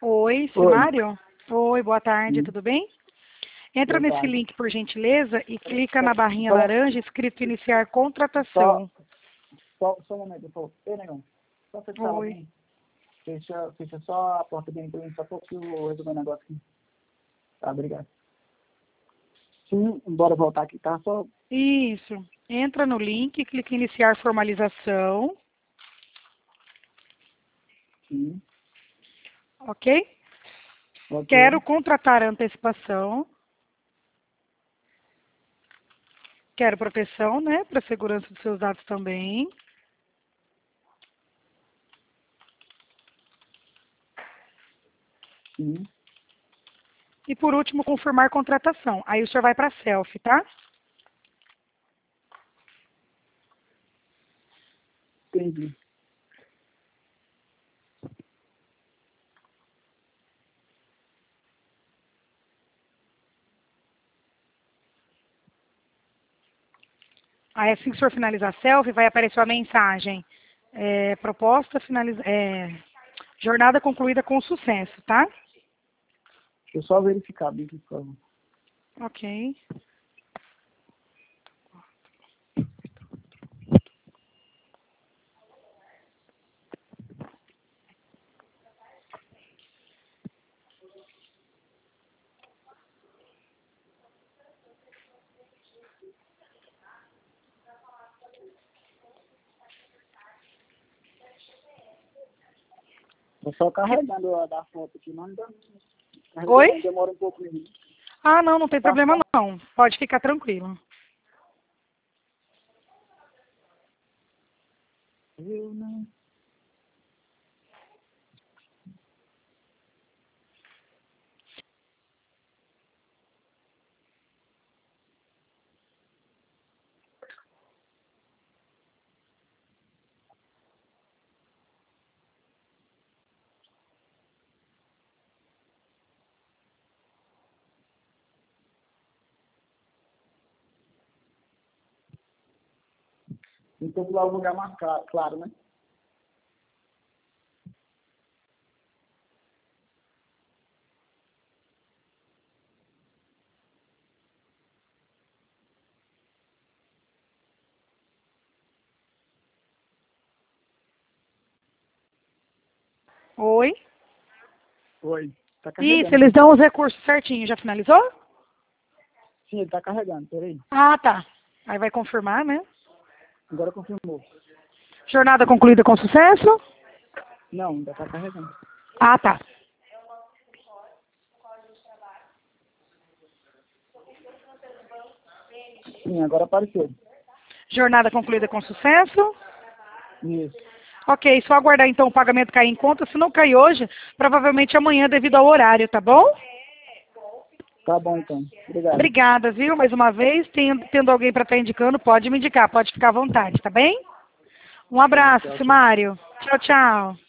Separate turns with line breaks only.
Oi,
Oi.
Simário? Oi, boa tarde, tudo bem? Entra
Boa
nesse
tarde.
link, por gentileza, e clica na barrinha
Só-
laranja escrito iniciar
Só,
contratação.
só um momento, por favor. Ei, negão. Só fechar lá
Oi.
bem. Fecha só a porta bem pra mim, só porque eu vou resolver um negócio aqui. Tá, obrigado. Sim, bora voltar aqui, tá? Só.
Isso. Entra no link, clica em iniciar formalização,
Sim.
ok?
Ok.
Quero contratar a antecipação. Quero proteção, né? Para segurança dos seus dados também.
Sim.
E por último, confirmar contratação. Aí o senhor vai para selfie, tá?
Entendi.
Aí assim que o senhor finalizar a selfie, vai aparecer uma mensagem. Proposta jornada concluída com sucesso, tá?
Deixa eu só verificar bem aqui, por favor.
Ok.
Tô só carregando a da foto aqui, mas ainda
Oi?
demora um pouco mesmo.
Ah, não, não tem
Tá
problema
só.
não. Pode ficar tranquilo.
Eu não. Tem que procurar um lugar mais claro, né?
Oi?
Oi. Tá
Isso,
carregando
eles
aqui.
dão os recursos certinho. Já finalizou?
Sim, ele tá carregando, peraí.
Ah, tá. Aí vai confirmar, né?
Agora confirmou.
Jornada concluída com sucesso?
Não, ainda tá carregando.
Ah, tá.
Sim, agora apareceu.
Jornada concluída com sucesso?
Isso.
Ok, só aguardar então o pagamento cair em conta. Se não cair hoje, provavelmente amanhã devido ao horário, tá bom?
Tá bom, então. Obrigado.
Obrigada, viu? Mais uma vez, tendo alguém para estar indicando, pode me indicar, pode ficar à vontade, tá bem? Um
Tá,
abraço,
tchau, tchau.
Simário. Tchau, tchau.